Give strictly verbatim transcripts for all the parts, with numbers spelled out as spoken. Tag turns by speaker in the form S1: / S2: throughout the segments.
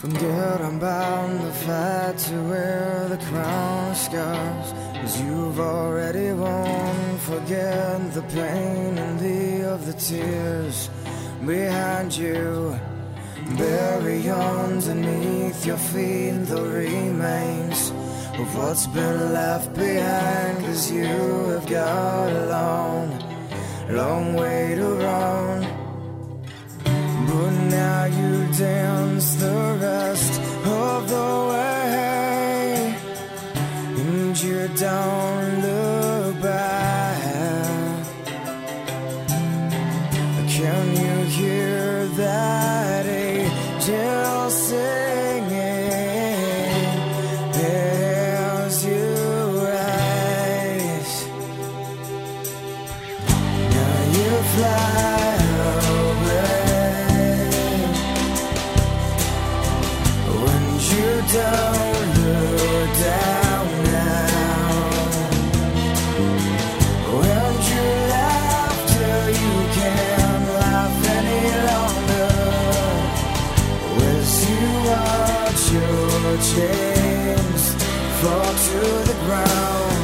S1: Forget about the fight to wear the crown of scars, 'cause you've already won. Forget the pain and the of the tears behind you. Bury underneath your feet the remains of what's been left behind, 'cause you have got a long, long way to run. But now you dance the rest of the way, and you don't look back. Can you hear that angel singing as you rise? Now you fly away when you don't look down now. When you laugh till you can't laugh any longer, as you watch your chains fall to the ground.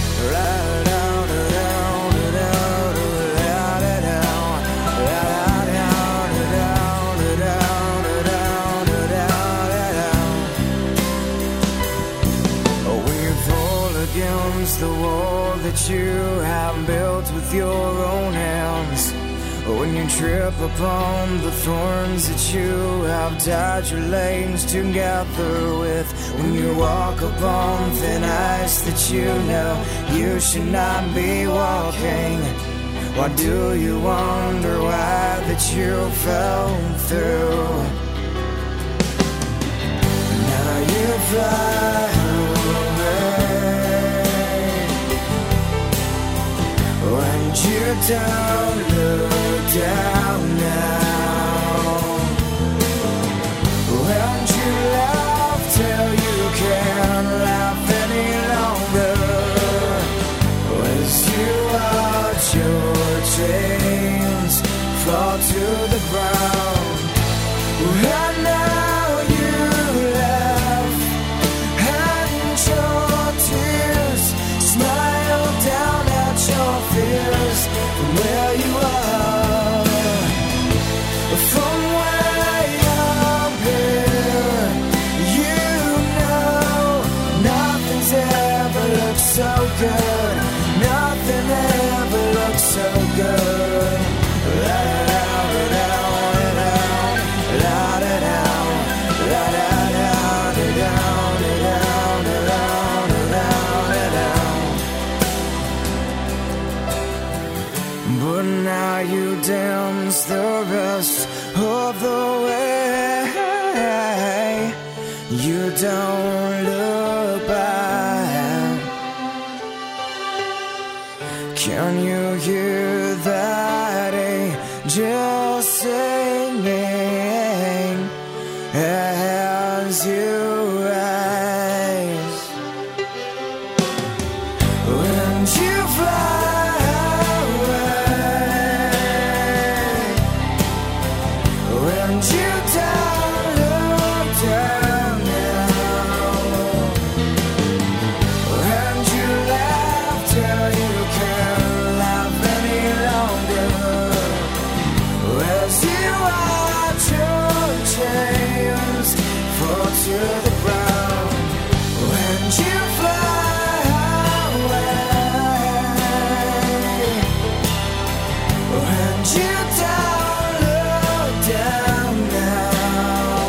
S1: Against the wall that you have built with your own hands, when you trip upon the thorns that you have tied your legs together with, when you walk upon thin ice that you know you should not be walking, why do you wonder why that you fell through? Now you fly when you don't look down now. When you laugh till you can't laugh any longer, as you watch your chains fall to the ground. And now you laugh and your tears smile down at your fears from where you are. From way up here, you know nothing's ever looked so good. Nothing ever looks so good. La da da da da da da da da da da da. But now you dance the rest of the way. You don't look back. Can you hear that angel singing as you rise? When you fly away, when you don't look down now, when you laugh till you can't laugh any longer, as you watch your chains fall to the ground. When you fly away, when you don't look down now,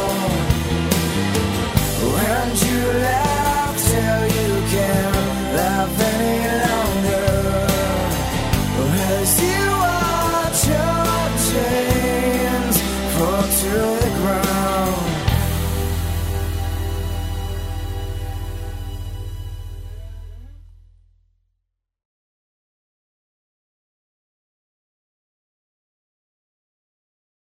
S1: when you laugh till you can't laugh any longer, as you watch your chains fall to the ground.